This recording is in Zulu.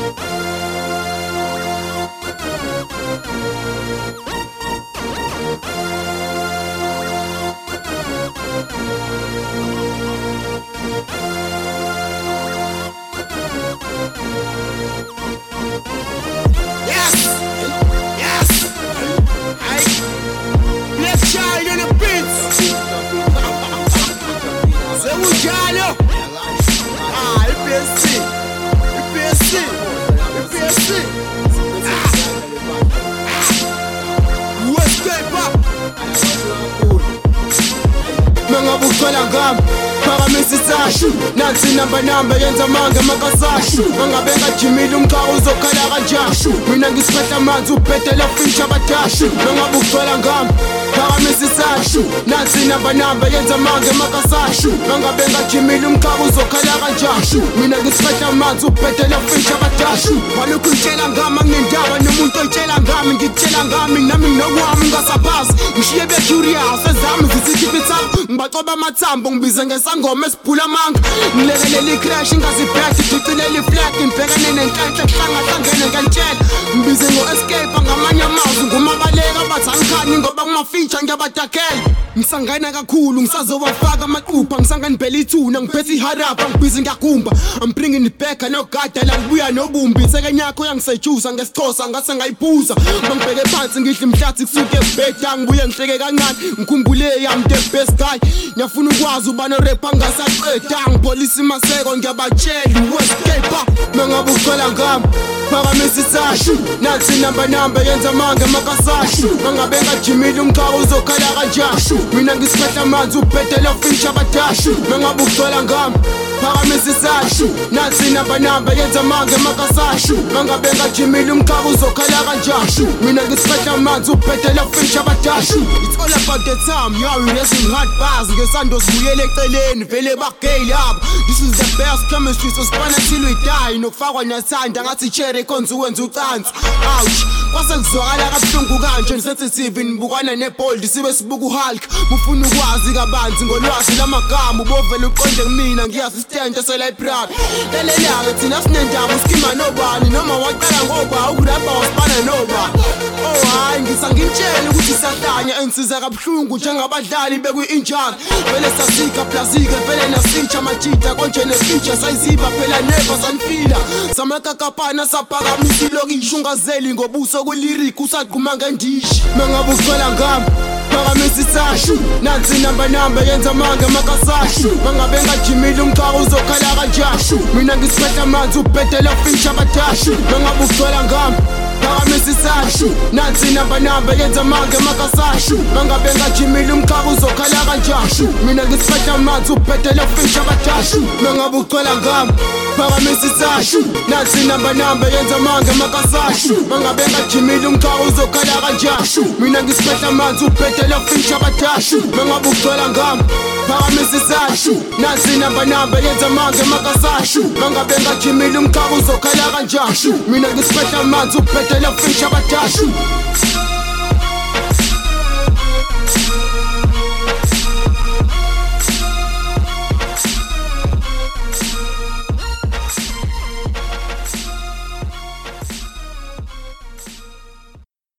Mengabucela ngami phakamisa isashu nansi namba yenza manga makasashu mangabe ngajimile umkhaya uzokhala kanjani mina ngisiphethe amanzi ubhedela finisha abadashu mengabucela ngami phakamisa isashu nansi namba yenza manga makasashu mangabe ngajimile umkhaya uzokhala kanjani mina ngisiphethe amanzi ubhedela finisha abadashu walokhu ngitshela ngami anginendaba nomuntu oyitshela ngami ngikutshela ngami nami nginokwami ngasaphazi ngishiye be-curious ezami zisikhiphe ithabo ngibacoba amathambo ngibize ngesangoma esiphula amanga ngilekelela icrash ngazibhekhe ngicilela iflag ngibhekane nenhlanhla kuhlangahlangene ngentshela ngibize ngo-escape ngamanye amazwi ngumabaleka abathi angikhani ngoba kumafeature ngiyabadakela ngisangana kakhulu ngisazowafaka amaqupha ngisanganibhela ithuna ngiphethe iharapha ngibize ngiyagumba I'm bringing it back anogada la ngibuya nobumbi sekenyakho yangisejusa ngesixhosa ngase ngayiphuza mangibheke phansi ngidla imhlathi kusuke ebheda ngibuye ngihleke kancane ngikhumbule yami the best guy ngiyafuna ukwazi uba no-rapper ngasaqeda ngipholisa imaseko ngiyabatshela uwescape mengabe ucela ngami phakamisa isashu nansi namba yenza manga makasashu mangabe ngajimile umkhaya uzokhala kanjani mina ngisiphethe amanzi ubhedela finisha abadashu mengabe ucela ngami phakamisa isashu nansi namba yenza manga makasashu mangabe ngajimile umkhaya uzokhala kanjani mina ngisiphethe amanzi ubhedela finisha abadashu it's all about the time yo raising hard bars ngesando sibuyele eceleni vele bagay laba this is the best chemistry so spana till we die nokufakwa nathanda ngathi cherry konza uwenza ucansi ouch kwase kuzwakala kabuhlungu kanje ngisensitive nibukana nebold sibe sibuka uHulk mufuna ukwazi kabanzi ngolwazi lamagama ubovela uqonde kumina ngiyasistente selibrary lelelake thina sinendaba uskima nobani noma waqala ngoba ukurapha wasibana nobani oh hayi ngisangintshela ukuthi sahlanya ensiza kabuhlungu njengabadlali bekwi-injani vele sasika plazike vele nasitsha amajita konje nesitsha sayiziba phela never sanifila samakakapana saphakamisa ilokisho ungazeli ngobuso kweliriki usaqhuma ngendishi mengabe ucela ngami phakamisa isashu nansi namba yenza manga makasashu mangabe ngajimile umkhaya uzokhala kanjani mina ngisiphethe amanzi ubhedela finisha abadashu mengabe ucela ngami phakamisa isashu nansi namba yenza manga makasashu mangabe ngajimile umkhaya uzokhala kanjani mina ngisiphethe amanzi ubhedela finisha abadashu mengabe ucela ngami phakamisa isashu nansi namba yenza manga makasashu mangabe ngajimile umkhaya uzokhala kanjani mina ngisiphethe amanzi ubhedela finisha abadashu mengabe ucela ngami phakamisa isashu nansi namba yenza manga makasashu mangabe ngajimile umkhaya uzokhala kanjani mina ngisiphethe amanzi ubhedela finisha abadashu